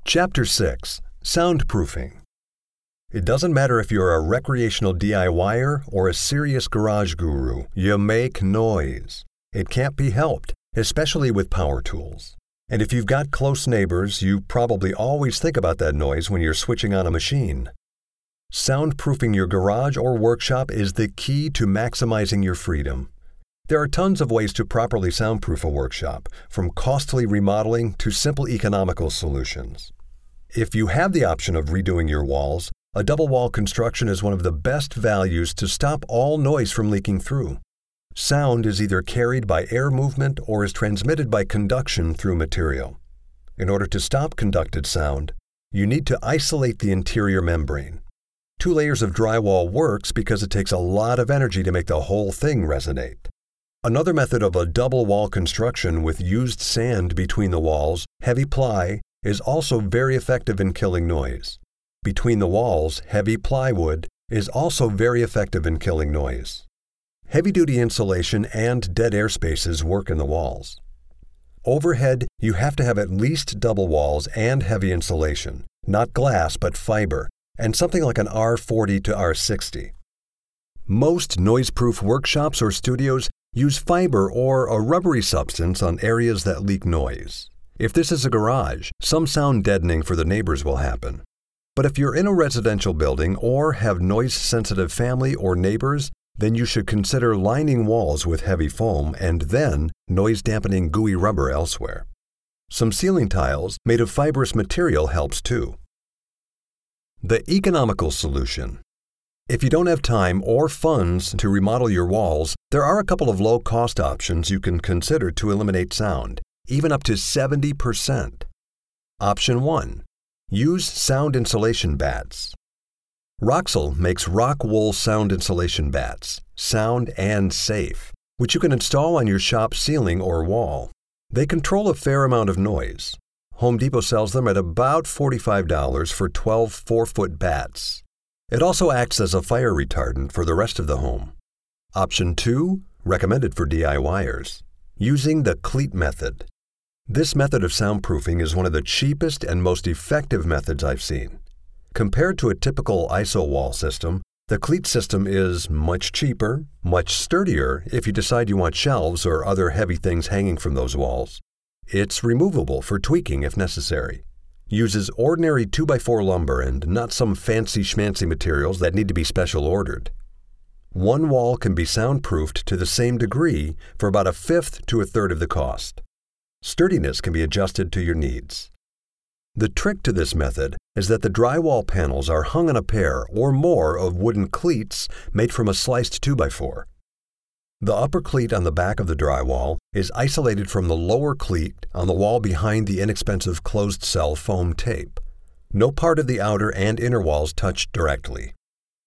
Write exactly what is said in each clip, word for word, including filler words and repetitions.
Chapter six. Soundproofing. It doesn't matter if you're a recreational DIYer or a serious garage guru, you make noise. It can't be helped, especially with power tools. And if you've got close neighbors, you probably always think about that noise when you're switching on a machine. Soundproofing your garage or workshop is the key to maximizing your freedom. There are tons of ways to properly soundproof a workshop, from costly remodeling to simple economical solutions. If you have the option of redoing your walls, a double wall construction is one of the best values to stop all noise from leaking through. Sound is either carried by air movement or is transmitted by conduction through material. In order to stop conducted sound, you need to isolate the interior membrane. Two layers of drywall works because it takes a lot of energy to make the whole thing resonate. Another method of a double wall construction with used sand between the walls, heavy ply, is also very effective in killing noise. Between the walls, heavy plywood is also very effective in killing noise. Heavy-duty insulation and dead air spaces work in the walls. Overhead, you have to have at least double walls and heavy insulation, not glass but fiber, and something like an R forty to R sixty. Most noise-proof workshops or studios use fiber or a rubbery substance on areas that leak noise. If this is a garage, some sound deadening for the neighbors will happen. But if you're in a residential building or have noise-sensitive family or neighbors, then you should consider lining walls with heavy foam and then noise-dampening gooey rubber elsewhere. Some ceiling tiles made of fibrous material helps too. The economical solution. If you don't have time or funds to remodel your walls, there are a couple of low-cost options you can consider to eliminate sound, even up to seventy percent. Option one. Use sound insulation bats. Roxul makes rock wool sound insulation bats, sound and safe, which you can install on your shop ceiling or wall. They control a fair amount of noise. Home Depot sells them at about forty-five dollars for twelve four-foot bats. It also acts as a fire retardant for the rest of the home. Option two, recommended for DIYers. Using the cleat method. This method of soundproofing is one of the cheapest and most effective methods I've seen. Compared to a typical I S O wall system, the cleat system is much cheaper, much sturdier if you decide you want shelves or other heavy things hanging from those walls. It's removable for tweaking if necessary. Uses ordinary two by four lumber and not some fancy schmancy materials that need to be special ordered. One wall can be soundproofed to the same degree for about a fifth to a third of the cost. Sturdiness can be adjusted to your needs. The trick to this method is that the drywall panels are hung on a pair or more of wooden cleats made from a sliced two by four. The upper cleat on the back of the drywall is isolated from the lower cleat on the wall behind the inexpensive closed-cell foam tape. No part of the outer and inner walls touch directly.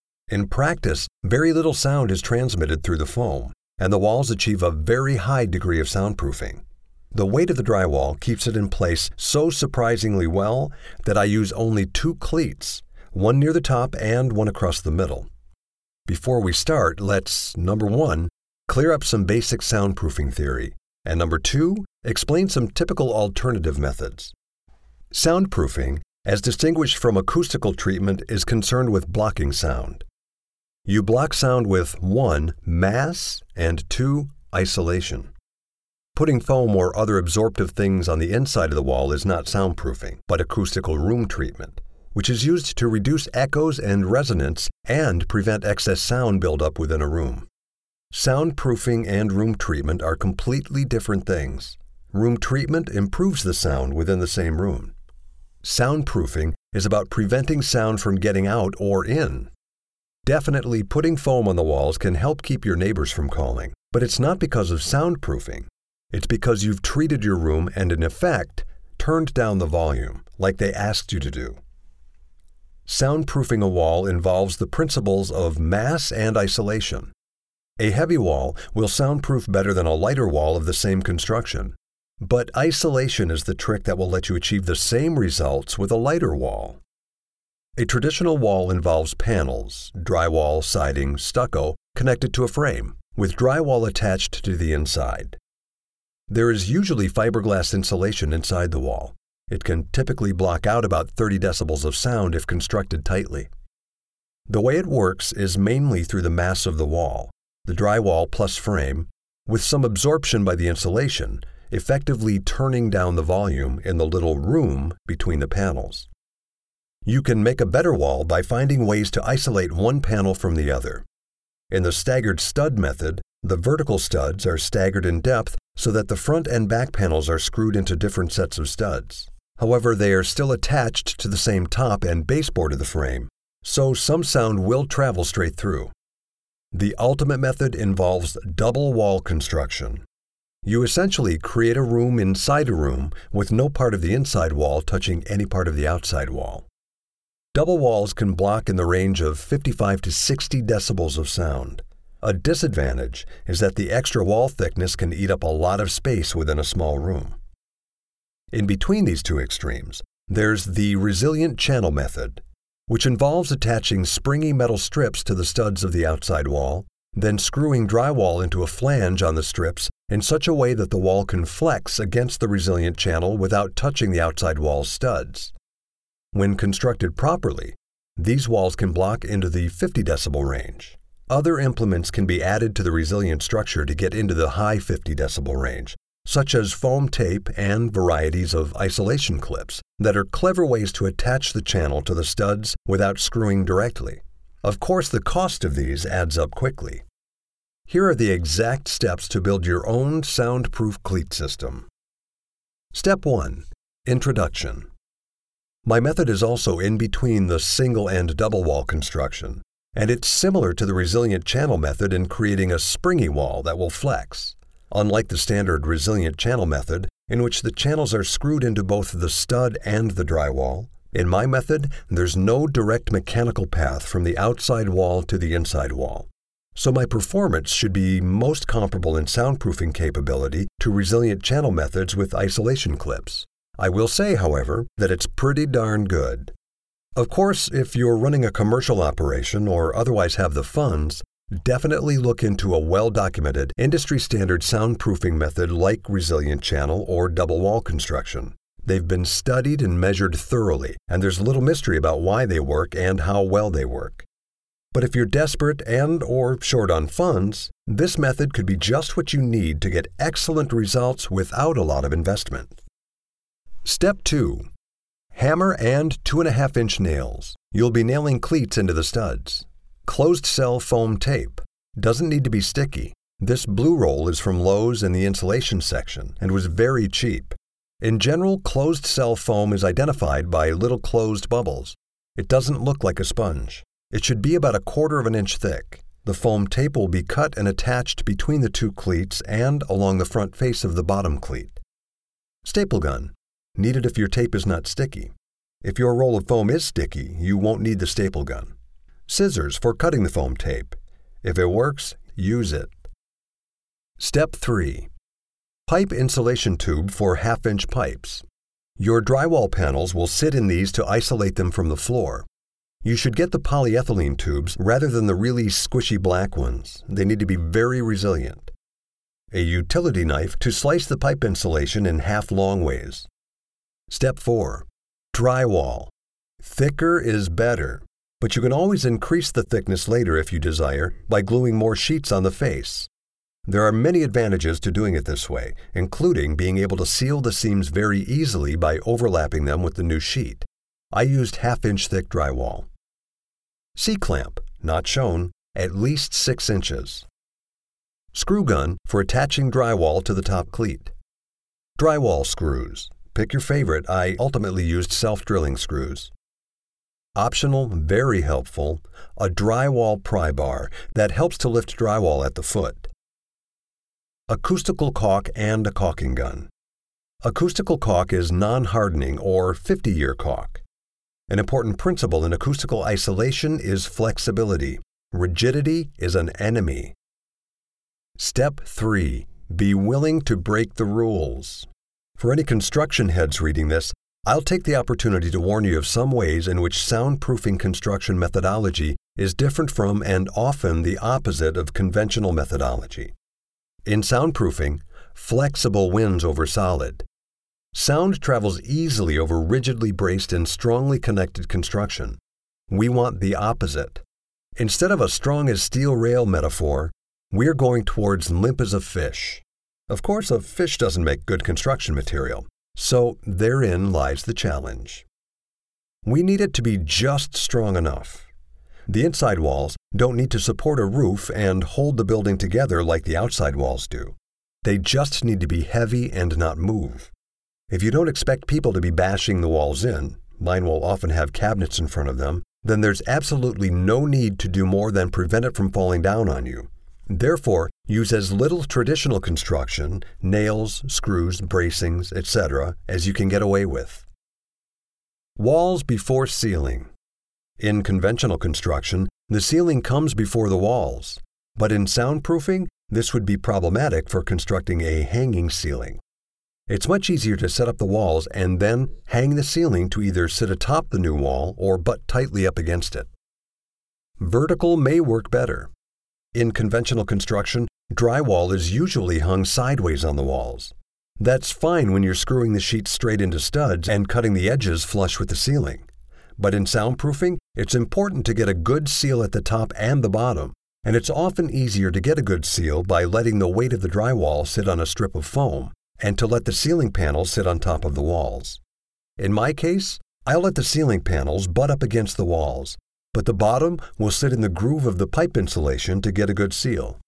In practice, very little sound is transmitted through the foam, and the walls achieve a very high degree of soundproofing. The weight of the drywall keeps it in place so surprisingly well that I use only two cleats, one near the top and one across the middle. Before we start, let's, number one, clear up some basic soundproofing theory, and number two, explain some typical alternative methods. Soundproofing, as distinguished from acoustical treatment, is concerned with blocking sound. You block sound with one, mass, and two, isolation. Putting foam or other absorptive things on the inside of the wall is not soundproofing, but acoustical room treatment, which is used to reduce echoes and resonance and prevent excess sound buildup within a room. Soundproofing and room treatment are completely different things. Room treatment improves the sound within the same room. Soundproofing is about preventing sound from getting out or in. Definitely, putting foam on the walls can help keep your neighbors from calling, but it's not because of soundproofing. It's because you've treated your room and, in effect, turned down the volume, like they asked you to do. Soundproofing a wall involves the principles of mass and isolation. A heavy wall will soundproof better than a lighter wall of the same construction, but isolation is the trick that will let you achieve the same results with a lighter wall. A traditional wall involves panels, drywall, siding, stucco, connected to a frame, with drywall attached to the inside. There is usually fiberglass insulation inside the wall. It can typically block out about thirty decibels of sound if constructed tightly. The way it works is mainly through the mass of the wall, the drywall plus frame, with some absorption by the insulation, effectively turning down the volume in the little room between the panels. You can make a better wall by finding ways to isolate one panel from the other. In the staggered stud method, the vertical studs are staggered in depth so that the front and back panels are screwed into different sets of studs. However, they are still attached to the same top and baseboard of the frame, so some sound will travel straight through. The ultimate method involves double wall construction. You essentially create a room inside a room with no part of the inside wall touching any part of the outside wall. Double walls can block in the range of fifty-five to sixty decibels of sound. A disadvantage is that the extra wall thickness can eat up a lot of space within a small room. In between these two extremes, there's the resilient channel method, which involves attaching springy metal strips to the studs of the outside wall, then screwing drywall into a flange on the strips in such a way that the wall can flex against the resilient channel without touching the outside wall's studs. When constructed properly, these walls can block into the fifty decibel range. Other implements can be added to the resilient structure to get into the high fifty decibel range, such as foam tape and varieties of isolation clips that are clever ways to attach the channel to the studs without screwing directly. Of course, the cost of these adds up quickly. Here are the exact steps to build your own soundproof cleat system. Step one. Introduction. My method is also in between the single and double wall construction, and it's similar to the resilient channel method in creating a springy wall that will flex. Unlike the standard resilient channel method, in which the channels are screwed into both the stud and the drywall, in my method, there's no direct mechanical path from the outside wall to the inside wall. So my performance should be most comparable in soundproofing capability to resilient channel methods with isolation clips. I will say, however, that it's pretty darn good. Of course, if you're running a commercial operation or otherwise have the funds, definitely look into a well-documented, industry-standard soundproofing method like resilient channel or double wall construction. They've been studied and measured thoroughly, and there's little mystery about why they work and how well they work. But if you're desperate and or short on funds, this method could be just what you need to get excellent results without a lot of investment. Step two. Hammer and two and a half inch nails. You'll be nailing cleats into the studs. Closed-cell foam tape. Doesn't need to be sticky. This blue roll is from Lowe's in the insulation section and was very cheap. In general, closed-cell foam is identified by little closed bubbles. It doesn't look like a sponge. It should be about a quarter of an inch thick. The foam tape will be cut and attached between the two cleats and along the front face of the bottom cleat. Staple gun. Needed if your tape is not sticky. If your roll of foam is sticky, you won't need the staple gun. Scissors for cutting the foam tape. If it works, use it. Step three. Pipe insulation tube for half-inch pipes. Your drywall panels will sit in these to isolate them from the floor. You should get the polyethylene tubes rather than the really squishy black ones. They need to be very resilient. A utility knife to slice the pipe insulation in half long ways. Step four. Drywall. Thicker is better. But you can always increase the thickness later if you desire by gluing more sheets on the face. There are many advantages to doing it this way, including being able to seal the seams very easily by overlapping them with the new sheet. I used half-inch thick drywall. C-clamp, not shown, at least six inches. Screw gun for attaching drywall to the top cleat. Drywall screws. Pick your favorite. I ultimately used self-drilling screws. Optional, very helpful, a drywall pry bar that helps to lift drywall at the foot. Acoustical caulk and a caulking gun. Acoustical caulk is non-hardening or fifty-year caulk. An important principle in acoustical isolation is flexibility. Rigidity is an enemy. Step three. Be willing to break the rules. For any construction heads reading this, I'll take the opportunity to warn you of some ways in which soundproofing construction methodology is different from and often the opposite of conventional methodology. In soundproofing, flexible wins over solid. Sound travels easily over rigidly braced and strongly connected construction. We want the opposite. Instead of a strong as steel rail metaphor, we're going towards limp as a fish. Of course, a fish doesn't make good construction material, so therein lies the challenge. We need it to be just strong enough. The inside walls don't need to support a roof and hold the building together like the outside walls do. They just need to be heavy and not move. If you don't expect people to be bashing the walls in, mine will often have cabinets in front of them, then there's absolutely no need to do more than prevent it from falling down on you. Therefore, use as little traditional construction, nails, screws, bracings, et cetera, as you can get away with. Walls before ceiling. In conventional construction, the ceiling comes before the walls, but in soundproofing, this would be problematic for constructing a hanging ceiling. It's much easier to set up the walls and then hang the ceiling to either sit atop the new wall or butt tightly up against it. Vertical may work better. In conventional construction, drywall is usually hung sideways on the walls. That's fine when you're screwing the sheets straight into studs and cutting the edges flush with the ceiling. But in soundproofing, it's important to get a good seal at the top and the bottom, and it's often easier to get a good seal by letting the weight of the drywall sit on a strip of foam, and to let the ceiling panels sit on top of the walls. In my case, I'll let the ceiling panels butt up against the walls, but the bottom will sit in the groove of the pipe insulation to get a good seal.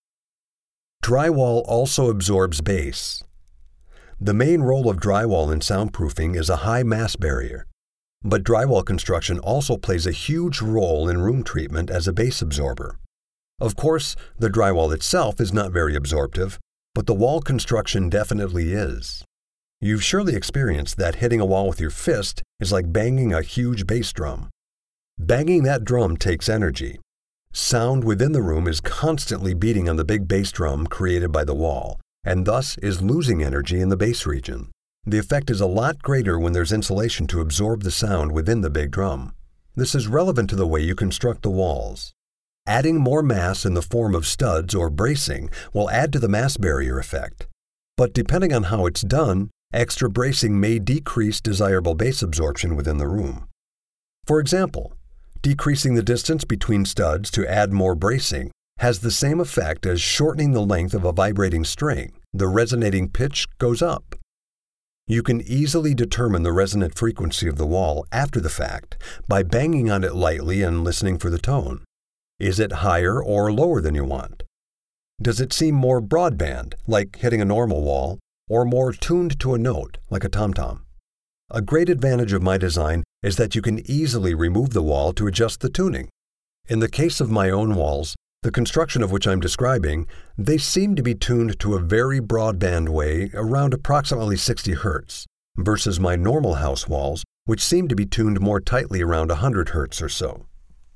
Drywall also absorbs bass. The main role of drywall in soundproofing is a high mass barrier, but drywall construction also plays a huge role in room treatment as a bass absorber. Of course, the drywall itself is not very absorptive, but the wall construction definitely is. You've surely experienced that hitting a wall with your fist is like banging a huge bass drum. Banging that drum takes energy. Sound within the room is constantly beating on the big bass drum created by the wall, and thus is losing energy in the bass region. The effect is a lot greater when there's insulation to absorb the sound within the big drum. This is relevant to the way you construct the walls. Adding more mass in the form of studs or bracing will add to the mass barrier effect. But depending on how it's done, extra bracing may decrease desirable bass absorption within the room. For example, decreasing the distance between studs to add more bracing has the same effect as shortening the length of a vibrating string. The resonating pitch goes up. You can easily determine the resonant frequency of the wall after the fact by banging on it lightly and listening for the tone. Is it higher or lower than you want? Does it seem more broadband, like hitting a normal wall, or more tuned to a note, like a tom-tom? A great advantage of my design is that you can easily remove the wall to adjust the tuning. In the case of my own walls, the construction of which I'm describing, they seem to be tuned to a very broadband way around approximately sixty hertz, versus my normal house walls, which seem to be tuned more tightly around one hundred hertz or so.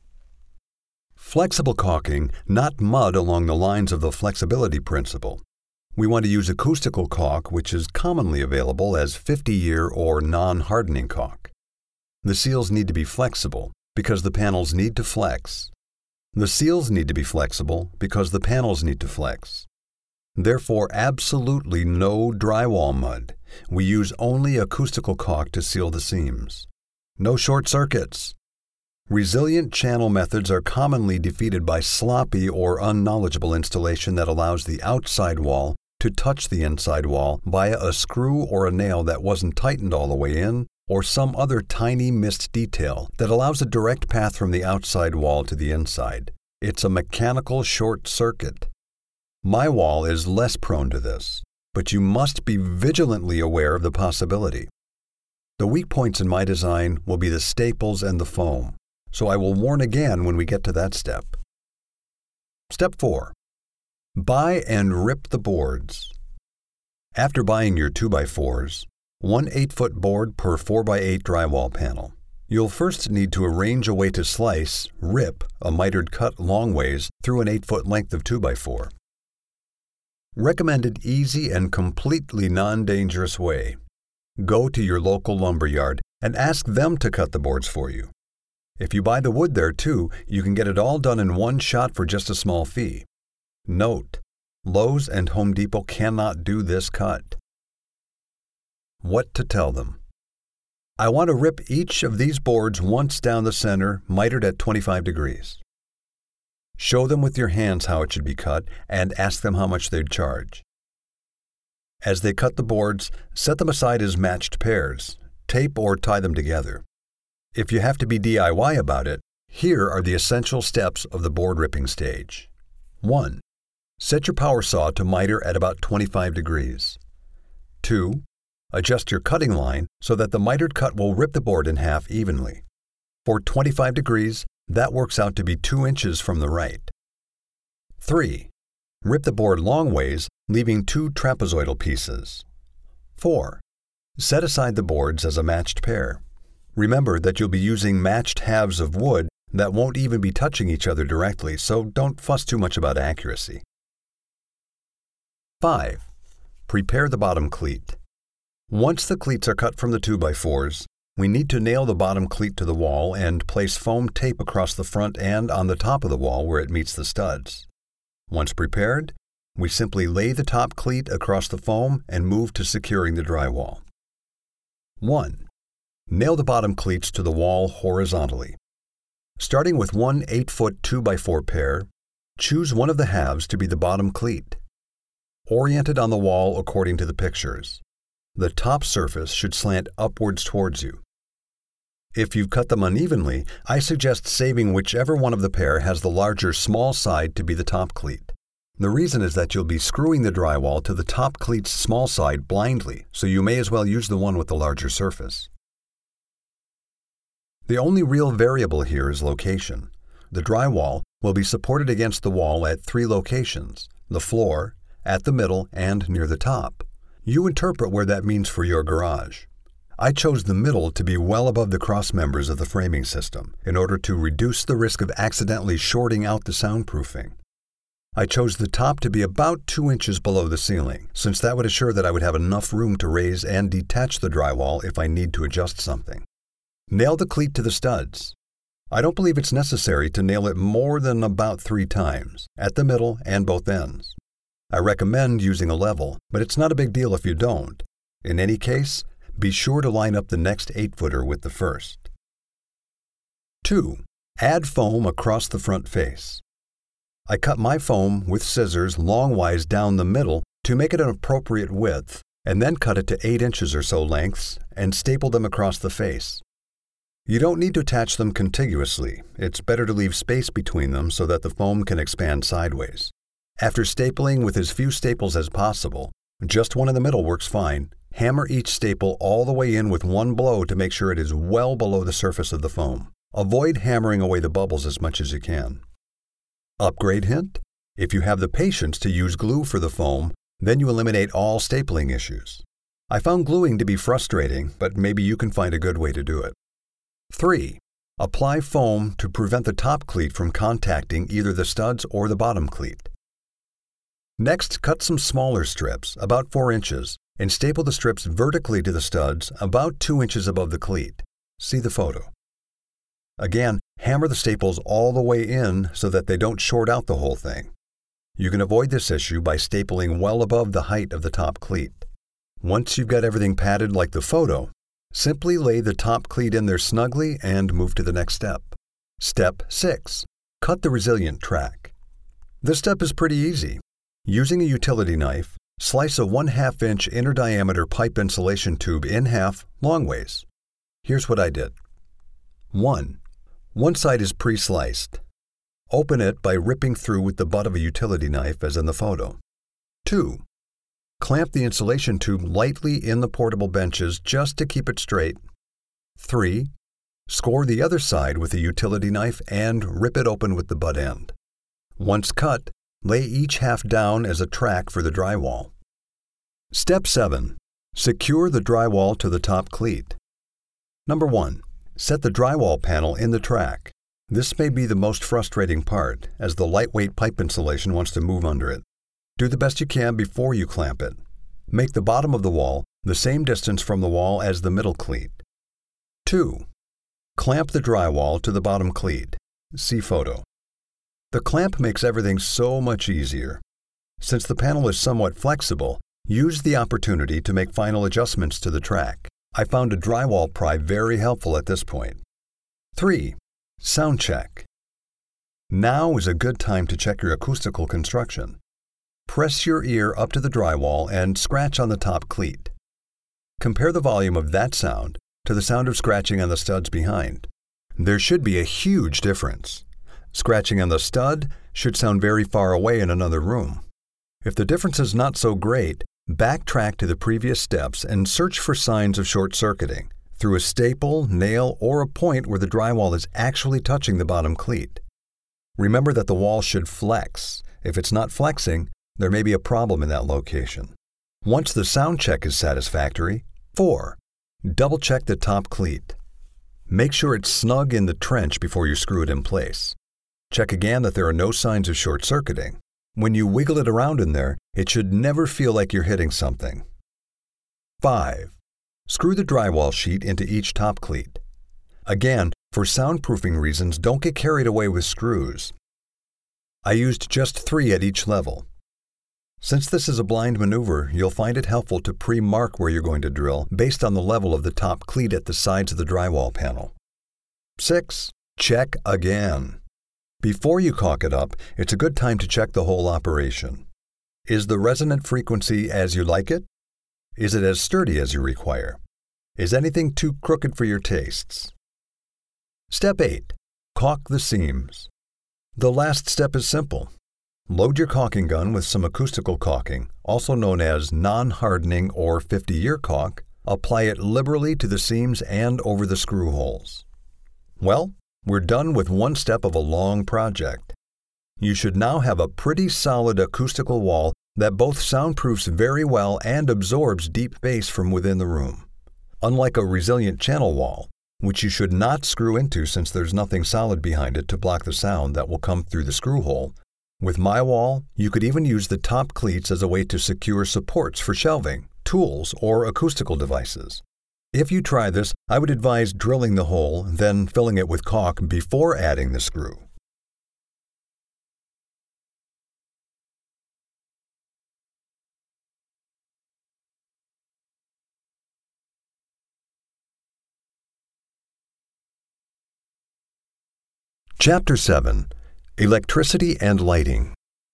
Flexible caulking, not mud along the lines of the flexibility principle. We want to use acoustical caulk, which is commonly available as fifty-year or non-hardening caulk. The seals need to be flexible because the panels need to flex. The seals need to be flexible because the panels need to flex. Therefore, absolutely no drywall mud. We use only acoustical caulk to seal the seams. No short circuits. Resilient channel methods are commonly defeated by sloppy or unknowledgeable installation that allows the outside wall to touch the inside wall via a screw or a nail that wasn't tightened all the way in, or some other tiny missed detail that allows a direct path from the outside wall to the inside. It's a mechanical short circuit. My wall is less prone to this, but you must be vigilantly aware of the possibility. The weak points in my design will be the staples and the foam, so I will warn again when we get to that step. Step four. Buy and rip the boards. After buying your two by fours, one eight-foot board per four by eight drywall panel, you'll first need to arrange a way to slice, rip, a mitered cut long ways through an eight-foot length of two by four. Recommended easy and completely non-dangerous way. Go to your local lumber yard and ask them to cut the boards for you. If you buy the wood there too, you can get it all done in one shot for just a small fee. Note: Lowe's and Home Depot cannot do this cut. What to tell them. I want to rip each of these boards once down the center, mitered at twenty-five degrees. Show them with your hands how it should be cut and ask them how much they'd charge. As they cut the boards, set them aside as matched pairs. Tape or tie them together. If you have to be D I Y about it, here are the essential steps of the board ripping stage. one. Set your power saw to miter at about twenty-five degrees. two. Adjust your cutting line so that the mitered cut will rip the board in half evenly. For twenty-five degrees, that works out to be two inches from the right. three. Rip the board long ways, leaving two trapezoidal pieces. four. Set aside the boards as a matched pair. Remember that you'll be using matched halves of wood that won't even be touching each other directly, so don't fuss too much about accuracy. five. Prepare the bottom cleat. Once the cleats are cut from the two by fours, we need to nail the bottom cleat to the wall and place foam tape across the front and on the top of the wall where it meets the studs. Once prepared, we simply lay the top cleat across the foam and move to securing the drywall. one. Nail the bottom cleats to the wall horizontally. Starting with one eight-foot two by four pair, choose one of the halves to be the bottom cleat. Orient it on the wall according to the pictures. The top surface should slant upwards towards you. If you've cut them unevenly, I suggest saving whichever one of the pair has the larger small side to be the top cleat. The reason is that you'll be screwing the drywall to the top cleat's small side blindly, so you may as well use the one with the larger surface. The only real variable here is location. The drywall will be supported against the wall at three locations: the floor, at the middle, and near the top. You interpret where that means for your garage. I chose the middle to be well above the cross members of the framing system in order to reduce the risk of accidentally shorting out the soundproofing. I chose the top to be about two inches below the ceiling, since that would assure that I would have enough room to raise and detach the drywall if I need to adjust something. Nail the cleat to the studs. I don't believe it's necessary to nail it more than about three times, at the middle and both ends. I recommend using a level, but it's not a big deal if you don't. In any case, be sure to line up the next eight-footer with the first. two. Add foam across the front face. I cut my foam with scissors longwise down the middle to make it an appropriate width, and then cut it to eight inches or so lengths and staple them across the face. You don't need to attach them contiguously. It's better to leave space between them so that the foam can expand sideways. After stapling with as few staples as possible, just one in the middle works fine, hammer each staple all the way in with one blow to make sure it is well below the surface of the foam. Avoid hammering away the bubbles as much as you can. Upgrade hint: if you have the patience to use glue for the foam, then you eliminate all stapling issues. I found gluing to be frustrating, but maybe you can find a good way to do it. three. Apply foam to prevent the top cleat from contacting either the studs or the bottom cleat. Next, cut some smaller strips, about four inches, and staple the strips vertically to the studs about two inches above the cleat. See the photo. Again, hammer the staples all the way in so that they don't short out the whole thing. You can avoid this issue by stapling well above the height of the top cleat. Once you've got everything padded like the photo, simply lay the top cleat in there snugly and move to the next step. Step six. Cut the resilient track. This step is pretty easy. Using a utility knife, slice a one half inch inner diameter pipe insulation tube in half long ways. Here's what I did. one. One side is pre-sliced. Open it by ripping through with the butt of a utility knife as in the photo. two. Clamp the insulation tube lightly in the portable benches just to keep it straight. three. Score the other side with a utility knife and rip it open with the butt end. Once cut, lay each half down as a track for the drywall. Step seven. Secure the drywall to the top cleat. Number one. Set the drywall panel in the track. This may be the most frustrating part, as the lightweight pipe insulation wants to move under it. Do the best you can before you clamp it. Make the bottom of the wall the same distance from the wall as the middle cleat. two. Clamp the drywall to the bottom cleat. See photo. The clamp makes everything so much easier. Since the panel is somewhat flexible, Use the opportunity to make final adjustments to the track. I found a drywall pry very helpful at this point. three. Sound check. Now is a good time to check your acoustical construction. Press your ear up to the drywall and scratch on the top cleat. Compare the volume of that sound to the sound of scratching on the studs behind. There should be a huge difference. Scratching on the stud should sound very far away in another room. If the difference is not so great, backtrack to the previous steps and search for signs of short-circuiting through a staple, nail, or a point where the drywall is actually touching the bottom cleat. Remember that the wall should flex. If it's not flexing, there may be a problem in that location. Once the sound check is satisfactory, four. Double-check the top cleat. Make sure it's snug in the trench before you screw it in place. Check again that there are no signs of short-circuiting. When you wiggle it around in there, it should never feel like you're hitting something. five. Screw the drywall sheet into each top cleat. Again, for soundproofing reasons, don't get carried away with screws. I used just three at each level. Since this is a blind maneuver, you'll find it helpful to pre-mark where you're going to drill based on the level of the top cleat at the sides of the drywall panel. six. Check again. Before you caulk it up, it's a good time to check the whole operation. Is the resonant frequency as you like it? Is it as sturdy as you require? Is anything too crooked for your tastes? Step eight. Caulk the seams. The last step is simple. Load your caulking gun with some acoustical caulking, also known as non-hardening or fifty-year caulk. Apply it liberally to the seams and over the screw holes. Well, we're done with one step of a long project. You should now have a pretty solid acoustical wall that both soundproofs very well and absorbs deep bass from within the room. Unlike a resilient channel wall, which you should not screw into since there's nothing solid behind it to block the sound that will come through the screw hole, with my wall, you could even use the top cleats as a way to secure supports for shelving, tools, or acoustical devices. If you try this, I would advise drilling the hole, then filling it with caulk before adding the screw. Chapter seven. Electricity and Lighting.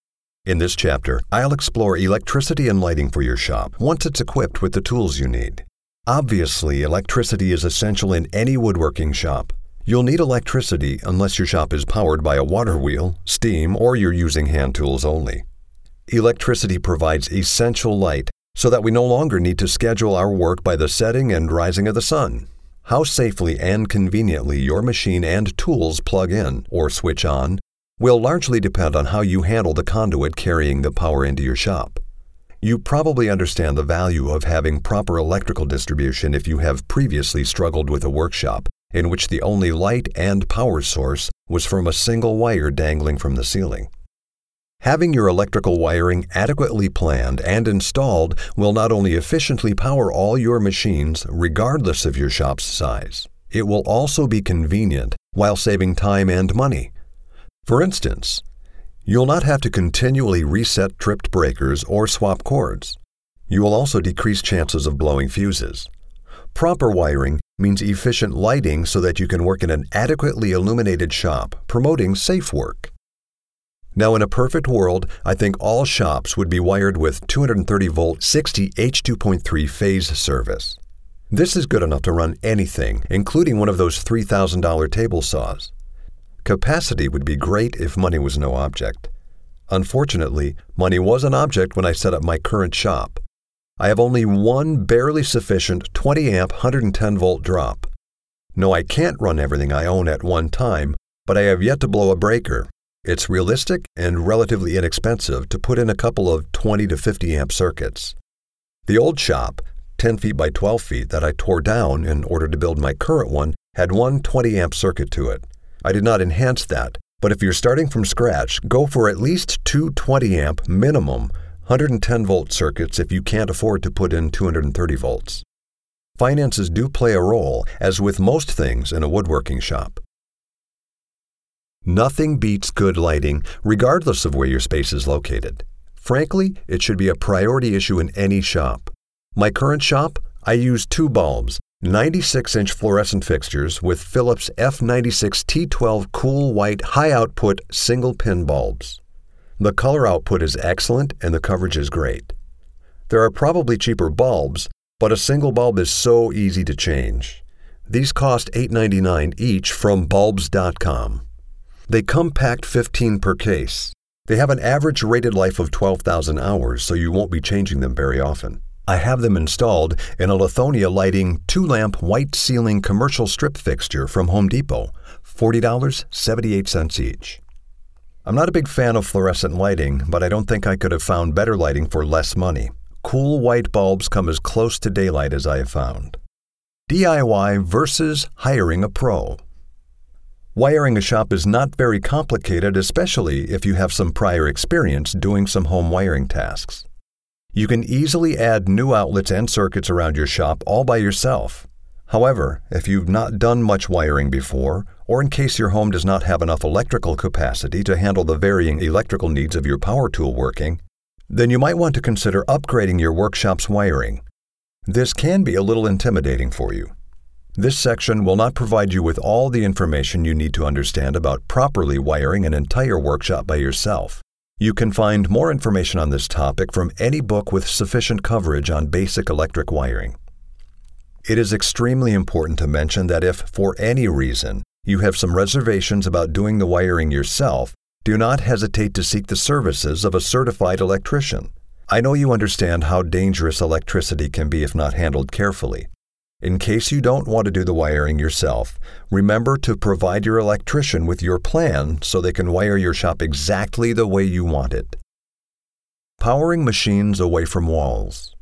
In this chapter, I'll explore electricity and lighting for your shop once it's equipped with the tools you need. Obviously, electricity is essential in any woodworking shop. You'll need electricity unless your shop is powered by a water wheel, steam, or you're using hand tools only. Electricity provides essential light so that we no longer need to schedule our work by the setting and rising of the sun. How safely and conveniently your machine and tools plug in or switch on will largely depend on how you handle the conduit carrying the power into your shop. You probably understand the value of having proper electrical distribution if you have previously struggled with a workshop in which the only light and power source was from a single wire dangling from the ceiling. Having your electrical wiring adequately planned and installed will not only efficiently power all your machines regardless of your shop's size, it will also be convenient while saving time and money. For instance, you'll not have to continually reset tripped breakers or swap cords. You will also decrease chances of blowing fuses. Proper wiring means efficient lighting so that you can work in an adequately illuminated shop, promoting safe work. Now, in a perfect world, I think all shops would be wired with two hundred thirty volt sixty H two point three phase service. This is good enough to run anything, including one of those three thousand dollars table saws. Capacity would be great if money was no object. Unfortunately, money was an object when I set up my current shop. I have only one barely sufficient twenty amp one hundred ten volt drop. No, I can't run everything I own at one time, but I have yet to blow a breaker. It's realistic and relatively inexpensive to put in a couple of twenty to fifty amp circuits. The old shop, ten feet by twelve feet, that I tore down in order to build my current one had one twenty amp circuit to it. I did not enhance that, but if you're starting from scratch, go for at least two twenty amp minimum one hundred ten volt circuits if you can't afford to put in two hundred thirty volts. Finances do play a role, as with most things in a woodworking shop. Nothing beats good lighting, regardless of where your space is located. Frankly, it should be a priority issue in any shop. My current shop, I use two bulbs, ninety-six inch fluorescent fixtures with Philips F ninety-six T twelve cool white high-output single-pin bulbs. The color output is excellent and the coverage is great. There are probably cheaper bulbs, but a single bulb is so easy to change. These cost eight ninety-nine each from bulbs dot com. They come packed fifteen per case. They have an average rated life of twelve thousand hours, so you won't be changing them very often. I have them installed in a Lithonia Lighting two-lamp white ceiling commercial strip fixture from Home Depot, forty dollars and seventy-eight cents each. I'm not a big fan of fluorescent lighting, but I don't think I could have found better lighting for less money. Cool white bulbs come as close to daylight as I have found. D I Y versus hiring a pro. Wiring a shop is not very complicated, especially if you have some prior experience doing some home wiring tasks. You can easily add new outlets and circuits around your shop all by yourself. However, if you've not done much wiring before, or in case your home does not have enough electrical capacity to handle the varying electrical needs of your power tool working, then you might want to consider upgrading your workshop's wiring. This can be a little intimidating for you. This section will not provide you with all the information you need to understand about properly wiring an entire workshop by yourself. You can find more information on this topic from any book with sufficient coverage on basic electric wiring. It is extremely important to mention that if, for any reason, you have some reservations about doing the wiring yourself, do not hesitate to seek the services of a certified electrician. I know you understand how dangerous electricity can be if not handled carefully. In case you don't want to do the wiring yourself, remember to provide your electrician with your plan so they can wire your shop exactly the way you want it. Powering machines away from walls.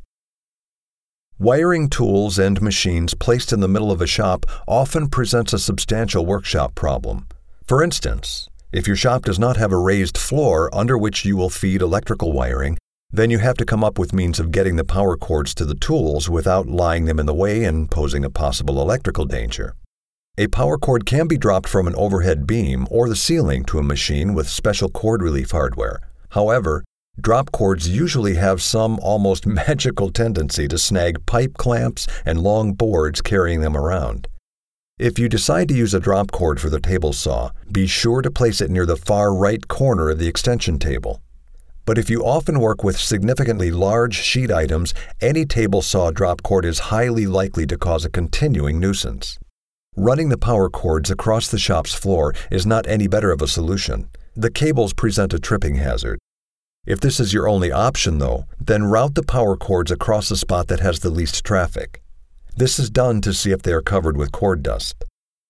Wiring tools and machines placed in the middle of a shop often presents a substantial workshop problem. For instance, if your shop does not have a raised floor under which you will feed electrical wiring, then you have to come up with means of getting the power cords to the tools without lying them in the way and posing a possible electrical danger. A power cord can be dropped from an overhead beam or the ceiling to a machine with special cord relief hardware. However, drop cords usually have some almost magical tendency to snag pipe clamps and long boards carrying them around. If you decide to use a drop cord for the table saw, be sure to place it near the far right corner of the extension table. But if you often work with significantly large sheet items, any table saw drop cord is highly likely to cause a continuing nuisance. Running the power cords across the shop's floor is not any better of a solution. The cables present a tripping hazard. If this is your only option, though, then route the power cords across the spot that has the least traffic. This is done to see if they are covered with cord dust.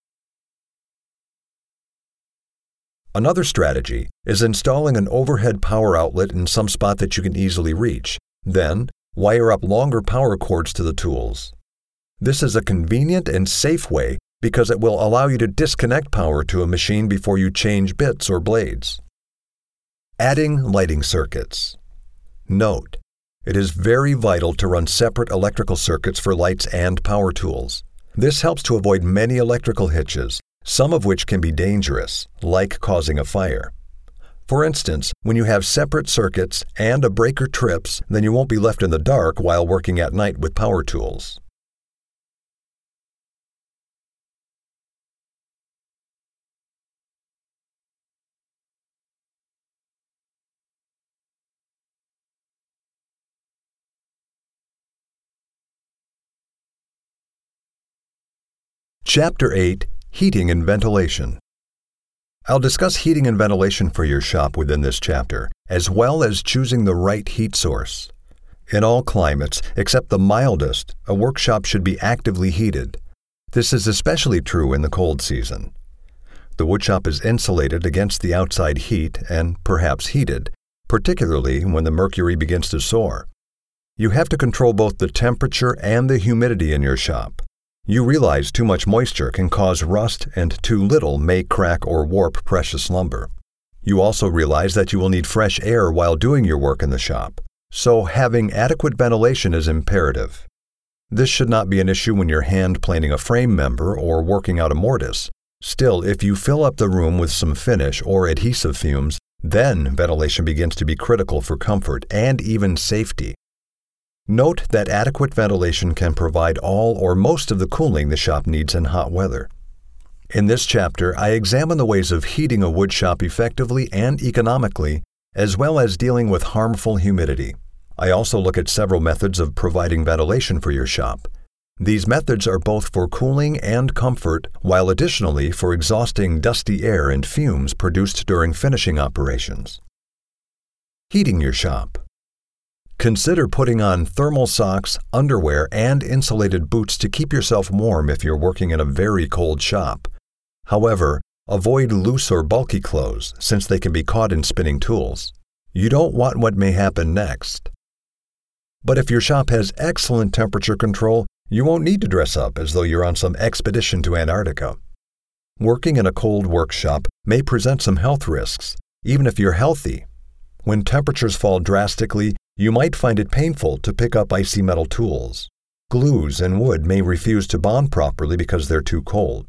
Another strategy is installing an overhead power outlet in some spot that you can easily reach. Then, wire up longer power cords to the tools. This is a convenient and safe way because it will allow you to disconnect power to a machine before you change bits or blades. Adding lighting circuits. Note: it is very vital to run separate electrical circuits for lights and power tools. This helps to avoid many electrical hitches, some of which can be dangerous, like causing a fire. For instance, when you have separate circuits and a breaker trips, then you won't be left in the dark while working at night with power tools. Chapter eight. Heating and Ventilation. I'll discuss heating and ventilation for your shop within this chapter, as well as choosing the right heat source. In all climates, except the mildest, a workshop should be actively heated. This is especially true in the cold season. The woodshop is insulated against the outside heat and perhaps heated, particularly when the mercury begins to soar. You have to control both the temperature and the humidity in your shop. You realize too much moisture can cause rust and too little may crack or warp precious lumber. You also realize that you will need fresh air while doing your work in the shop, so having adequate ventilation is imperative. This should not be an issue when you're hand planing a frame member or working out a mortise. Still, if you fill up the room with some finish or adhesive fumes, Then ventilation begins to be critical for comfort and even safety. Note that adequate ventilation can provide all or most of the cooling the shop needs in hot weather. In this chapter, I examine the ways of heating a wood shop effectively and economically, as well as dealing with harmful humidity. I also look at several methods of providing ventilation for your shop. These methods are both for cooling and comfort, while additionally for exhausting dusty air and fumes produced during finishing operations. Heating your shop. Consider putting on thermal socks, underwear, and insulated boots to keep yourself warm if you're working in a very cold shop. However, avoid loose or bulky clothes since they can be caught in spinning tools. You don't want what may happen next. But if your shop has excellent temperature control, you won't need to dress up as though you're on some expedition to Antarctica. Working in a cold workshop may present some health risks, even if you're healthy. When temperatures fall drastically, you might find it painful to pick up icy metal tools. Glues and wood may refuse to bond properly because they're too cold.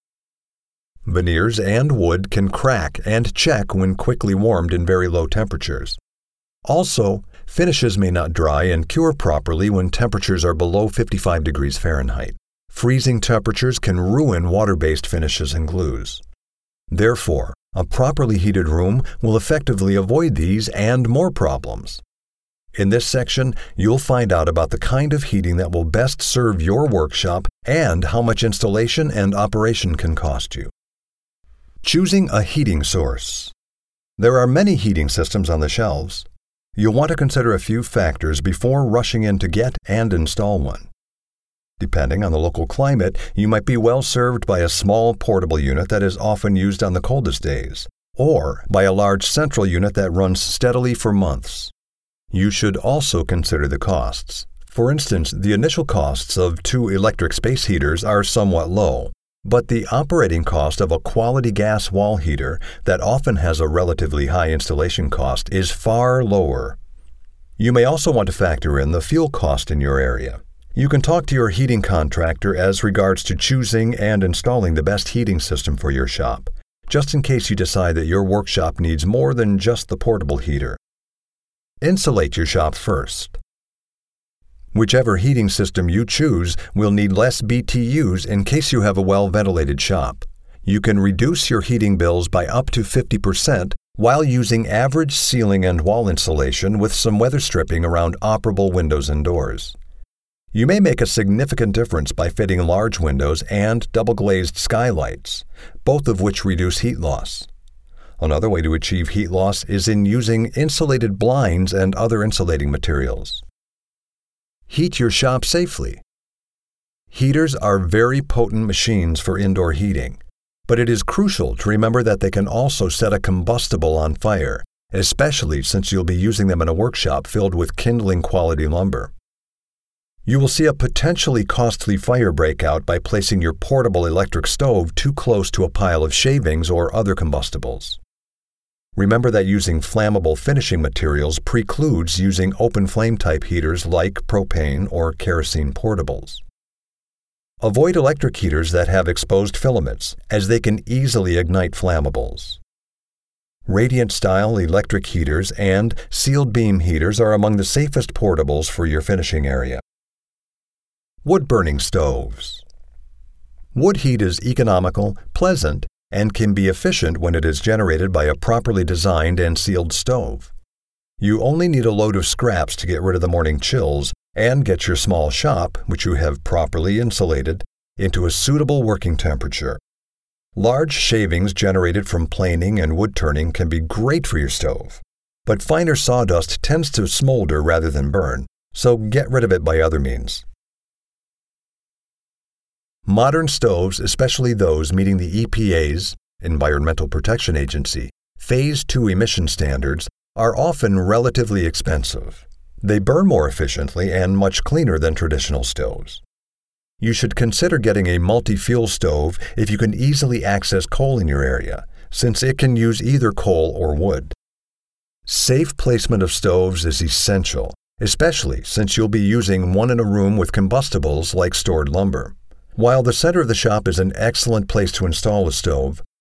Veneers and wood can crack and check when quickly warmed in very low temperatures. Also, finishes may not dry and cure properly when temperatures are below fifty-five degrees Fahrenheit. Freezing temperatures can ruin water-based finishes and glues. Therefore, a properly heated room will effectively avoid these and more problems. In this section, you'll find out about the kind of heating that will best serve your workshop and how much installation and operation can cost you. Choosing a heating source. There are many heating systems on the shelves. You'll want to consider a few factors before rushing in to get and install one. Depending on the local climate, you might be well served by a small portable unit that is often used on the coldest days, or by a large central unit that runs steadily for months. You should also consider the costs. For instance, the initial costs of two electric space heaters are somewhat low, but the operating cost of a quality gas wall heater that often has a relatively high installation cost is far lower. You may also want to factor in the fuel cost in your area. You can talk to your heating contractor as regards to choosing and installing the best heating system for your shop, just in case you decide that your workshop needs more than just the portable heater. Insulate your shop first. Whichever heating system you choose will need less B T Us in case you have a well-ventilated shop. You can reduce your heating bills by up to fifty percent while using average ceiling and wall insulation with some weather stripping around operable windows and doors. You may make a significant difference by fitting large windows and double-glazed skylights, both of which reduce heat loss. Another way to achieve heat loss is in using insulated blinds and other insulating materials. Heat your shop safely. Heaters are very potent machines for indoor heating, but it is crucial to remember that they can also set a combustible on fire, especially since you'll be using them in a workshop filled with kindling quality lumber. You will see a potentially costly fire breakout by placing your portable electric stove too close to a pile of shavings or other combustibles. Remember that using flammable finishing materials precludes using open flame type heaters like propane or kerosene portables. Avoid electric heaters that have exposed filaments, as they can easily ignite flammables. Radiant-style electric heaters and sealed beam heaters are among the safest portables for your finishing area. Wood-burning stoves. Wood heat is economical, pleasant, and can be efficient when it is generated by a properly designed and sealed stove. You only need a load of scraps to get rid of the morning chills and get your small shop, which you have properly insulated, into a suitable working temperature. Large shavings generated from planing and wood turning can be great for your stove, but finer sawdust tends to smolder rather than burn, so get rid of it by other means. Modern stoves, especially those meeting the E P A's, Environmental Protection Agency, Phase two emission standards, are often relatively expensive. They burn more efficiently and much cleaner than traditional stoves. You should consider getting a multi-fuel stove if you can easily access coal in your area, since it can use either coal or wood. Safe placement of stoves is essential, especially since you'll be using one in a room with combustibles like stored lumber. While the center of the shop is an excellent place to install a stove,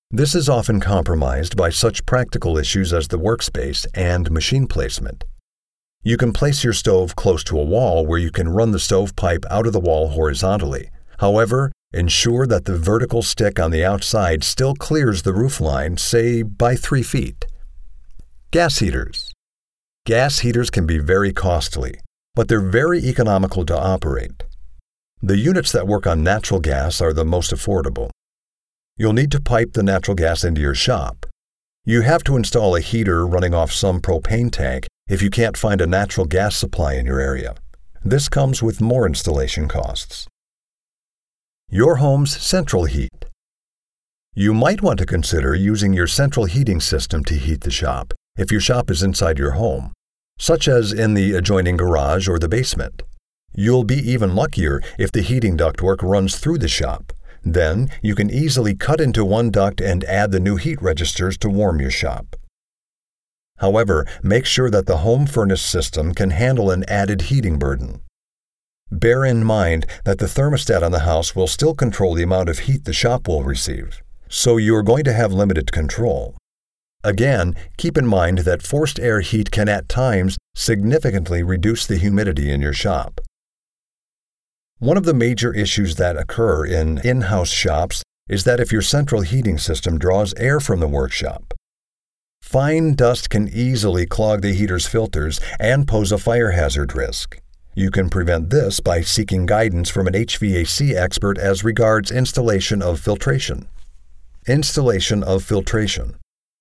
This is often compromised by such practical issues as the workspace and machine placement. You can place your stove close to a wall where you can run the stovepipe out of the wall horizontally. However, ensure that the vertical stick on the outside still clears the roof line, say by three feet. Gas heaters. Gas heaters can be very costly, but they're very economical to operate. The units that work on natural gas are the most affordable. You'll need to pipe the natural gas into your shop. You have to install a heater running off some propane tank if you can't find a natural gas supply in your area. This comes with more installation costs. Your home's central heat. You might want to consider using your central heating system to heat the shop if your shop is inside your home, such as in the adjoining garage or the basement. You'll be even luckier if the heating ductwork runs through the shop. Then you can easily cut into one duct and add the new heat registers to warm your shop. However, make sure that the home furnace system can handle an added heating burden. Bear in mind that the thermostat on the house will still control the amount of heat the shop will receive, so you are going to have limited control. Again, keep in mind that forced air heat can at times significantly reduce the humidity in your shop. One of the major issues that occur in in-house shops is that if your central heating system draws air from the workshop, fine dust can easily clog the heater's filters and pose a fire hazard risk. You can prevent this by seeking guidance from an H V A C expert as regards installation of filtration. Installation of filtration.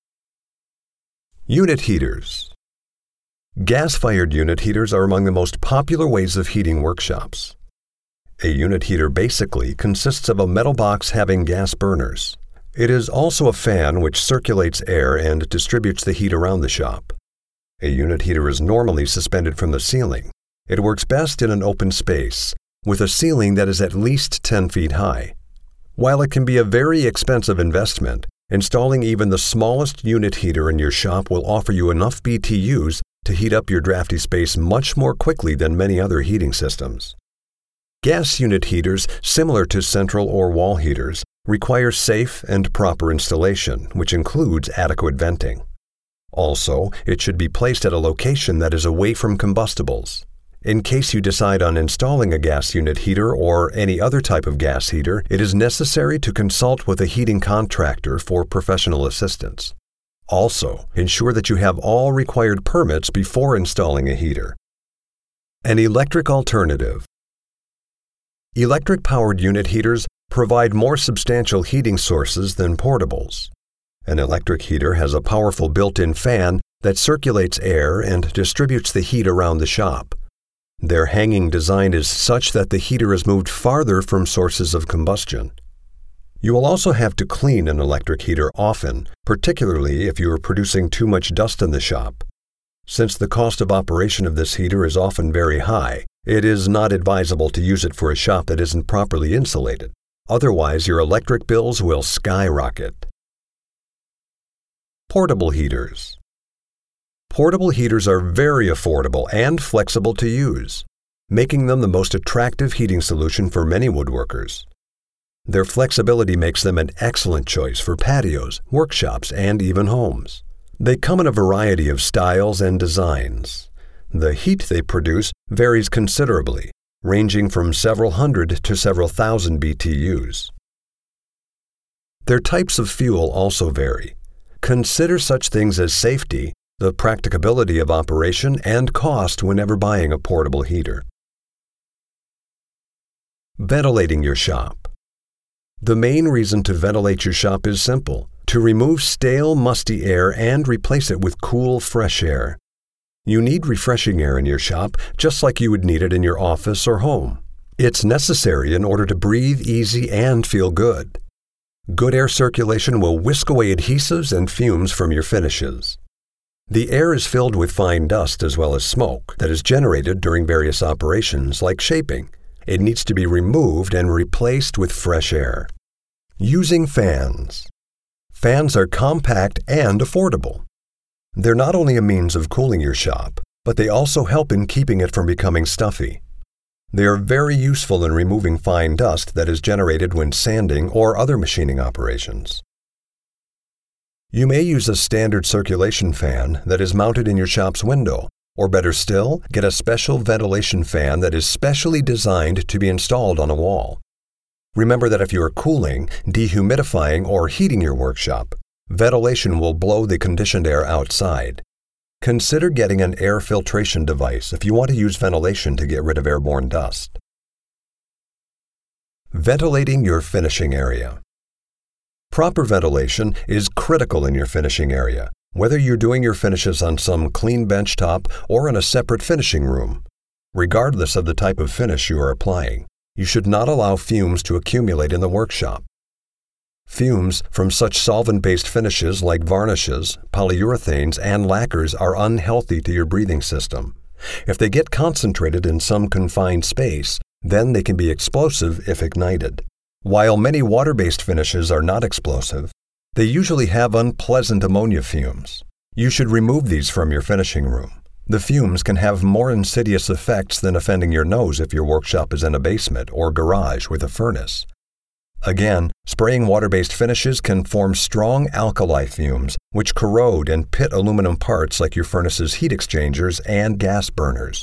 Unit heaters. Gas-fired unit heaters are among the most popular ways of heating workshops. A unit heater basically consists of a metal box having gas burners. It is also a fan which circulates air and distributes the heat around the shop. A unit heater is normally suspended from the ceiling. It works best in an open space, with a ceiling that is at least ten feet high. While it can be a very expensive investment, installing even the smallest unit heater in your shop will offer you enough B T Us to heat up your drafty space much more quickly than many other heating systems. Gas unit heaters, similar to central or wall heaters, require safe and proper installation, which includes adequate venting. Also, it should be placed at a location that is away from combustibles. In case you decide on installing a gas unit heater or any other type of gas heater, it is necessary to consult with a heating contractor for professional assistance. Also, ensure that you have all required permits before installing a heater. An electric alternative. Electric-powered unit heaters provide more substantial heating sources than portables. An electric heater has a powerful built-in fan that circulates air and distributes the heat around the shop. Their hanging design is such that the heater is moved farther from sources of combustion. You will also have to clean an electric heater often, particularly if you are producing too much dust in the shop. Since the cost of operation of this heater is often very high, it is not advisable to use it for a shop that isn't properly insulated. Otherwise, your electric bills will skyrocket. Portable heaters. Portable heaters are very affordable and flexible to use, making them the most attractive heating solution for many woodworkers. Their flexibility makes them an excellent choice for patios, workshops, and even homes. They come in a variety of styles and designs. The heat they produce varies considerably, ranging from several hundred to several thousand B T Us. Their types of fuel also vary. Consider such things as safety, the practicability of operation, and cost whenever buying a portable heater. Ventilating your shop. The main reason to ventilate your shop is simple: to remove stale, musty air and replace it with cool, fresh air. You need refreshing air in your shop just like you would need it in your office or home. It's necessary in order to breathe easy and feel good. Good air circulation will whisk away adhesives and fumes from your finishes. The air is filled with fine dust as well as smoke that is generated during various operations like shaping. It needs to be removed and replaced with fresh air. Using fans. Fans are compact and affordable. They're not only a means of cooling your shop, but they also help in keeping it from becoming stuffy. They are very useful in removing fine dust that is generated when sanding or other machining operations. You may use a standard circulation fan that is mounted in your shop's window, or better still, get a special ventilation fan that is specially designed to be installed on a wall. Remember that if you are cooling, dehumidifying, or heating your workshop, ventilation will blow the conditioned air outside. Consider getting an air filtration device if you want to use ventilation to get rid of airborne dust. Ventilating your finishing area. Proper ventilation is critical in your finishing area, whether you're doing your finishes on some clean bench top or in a separate finishing room. Regardless of the type of finish you are applying, you should not allow fumes to accumulate in the workshop. Fumes from such solvent-based finishes like varnishes, polyurethanes, and lacquers are unhealthy to your breathing system. If they get concentrated in some confined space, then they can be explosive if ignited. While many water-based finishes are not explosive, they usually have unpleasant ammonia fumes. You should remove these from your finishing room. The fumes can have more insidious effects than offending your nose if your workshop is in a basement or garage with a furnace. Again, spraying water-based finishes can form strong alkali fumes, which corrode and pit aluminum parts like your furnace's heat exchangers and gas burners.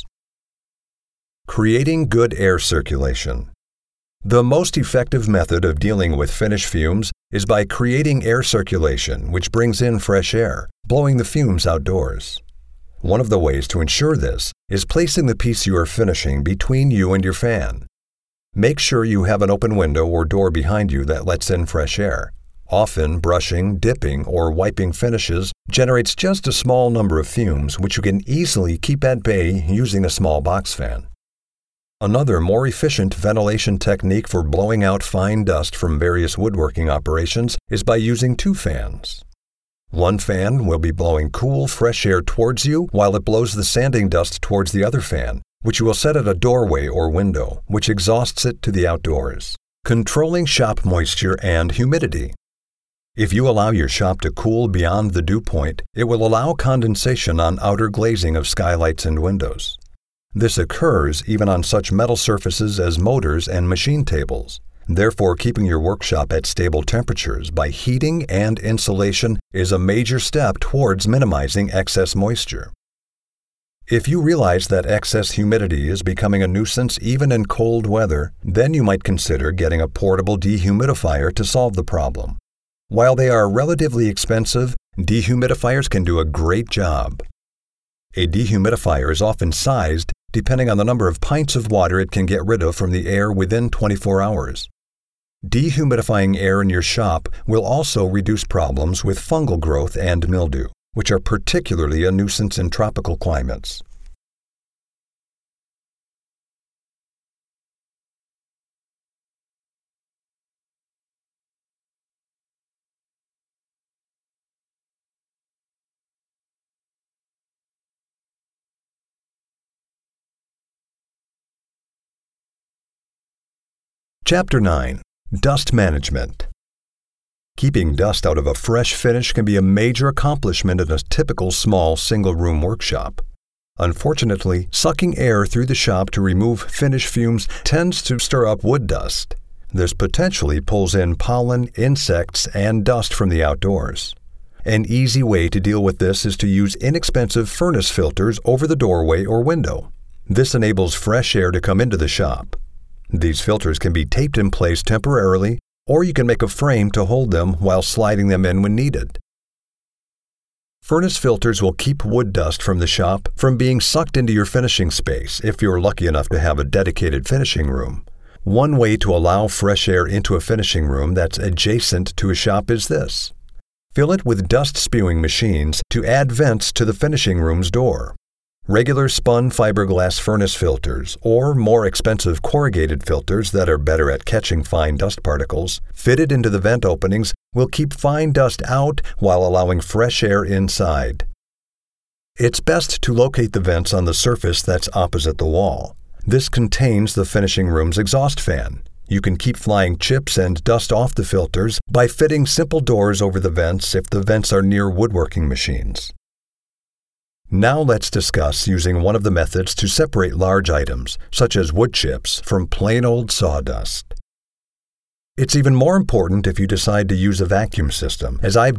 Creating good air circulation. The most effective method of dealing with finish fumes is by creating air circulation, which brings in fresh air, blowing the fumes outdoors. One of the ways to ensure this is placing the piece you are finishing between you and your fan. Make sure you have an open window or door behind you that lets in fresh air. Often, brushing, dipping, or wiping finishes generates just a small number of fumes which you can easily keep at bay using a small box fan. Another more efficient ventilation technique for blowing out fine dust from various woodworking operations is by using two fans. One fan will be blowing cool, fresh air towards you while it blows the sanding dust towards the other fan, which you will set at a doorway or window, which exhausts it to the outdoors. Controlling shop moisture and humidity. If you allow your shop to cool beyond the dew point, it will allow condensation on outer glazing of skylights and windows. This occurs even on such metal surfaces as motors and machine tables. Therefore, keeping your workshop at stable temperatures by heating and insulation is a major step towards minimizing excess moisture. If you realize that excess humidity is becoming a nuisance even in cold weather, then you might consider getting a portable dehumidifier to solve the problem. While they are relatively expensive, dehumidifiers can do a great job. A dehumidifier is often sized depending on the number of pints of water it can get rid of from the air within twenty-four hours. Dehumidifying air in your shop will also reduce problems with fungal growth and mildew, which are particularly a nuisance in tropical climates. Chapter nine. Dust Management. Keeping dust out of a fresh finish can be a major accomplishment in a typical small single-room workshop. Unfortunately, sucking air through the shop to remove finish fumes tends to stir up wood dust. This potentially pulls in pollen, insects, and dust from the outdoors. An easy way to deal with this is to use inexpensive furnace filters over the doorway or window. This enables fresh air to come into the shop. These filters can be taped in place temporarily, or you can make a frame to hold them while sliding them in when needed. Furnace filters will keep wood dust from the shop from being sucked into your finishing space if you're lucky enough to have a dedicated finishing room. One way to allow fresh air into a finishing room that's adjacent to a shop is this. Fill it with dust-spewing machines to add vents to the finishing room's door. Regular spun fiberglass furnace filters, or more expensive corrugated filters that are better at catching fine dust particles, fitted into the vent openings will keep fine dust out while allowing fresh air inside. It's best to locate the vents on the surface that's opposite the wall. This contains the finishing room's exhaust fan. You can keep flying chips and dust off the filters by fitting simple doors over the vents if the vents are near woodworking machines. Now let's discuss using one of the methods to separate large items, such as wood chips, from plain old sawdust. It's even more important if you decide to use a vacuum system, as I've done,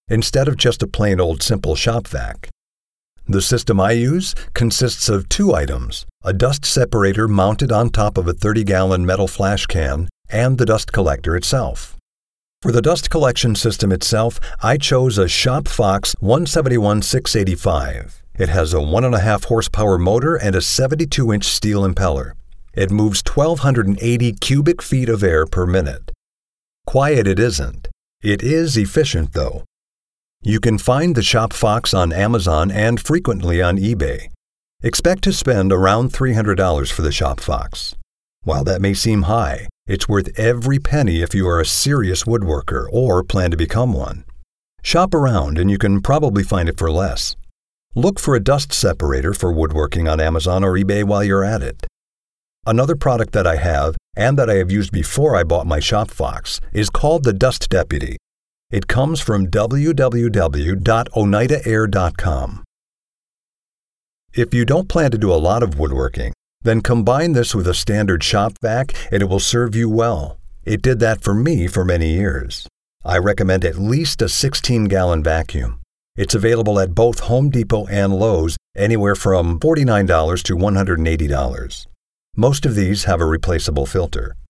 instead of just a plain old simple shop vac. The system I use consists of two items, a dust separator mounted on top of a thirty-gallon metal flash can, and the dust collector itself. For the dust collection system itself, I chose a ShopFox one seventy-one six eighty-five. It has a one point five horsepower motor and a seventy-two inch steel impeller. It moves twelve eighty cubic feet of air per minute. Quiet it isn't. It is efficient, though. You can find the ShopFox on Amazon and frequently on eBay. Expect to spend around three hundred dollars for the ShopFox. While that may seem high, it's worth every penny if you are a serious woodworker or plan to become one. Shop around and you can probably find it for less. Look for a dust separator for woodworking on Amazon or eBay while you're at it. Another product that I have, and that I have used before I bought my ShopFox, is called the Dust Deputy. It comes from w w w dot oneida air dot com. If you don't plan to do a lot of woodworking, then combine this with a standard shop vac and it will serve you well. It did that for me for many years. I recommend at least a sixteen gallon vacuum. It's available at both Home Depot and Lowe's, anywhere from forty-nine dollars to one hundred eighty dollars. Most of these have a replaceable filter.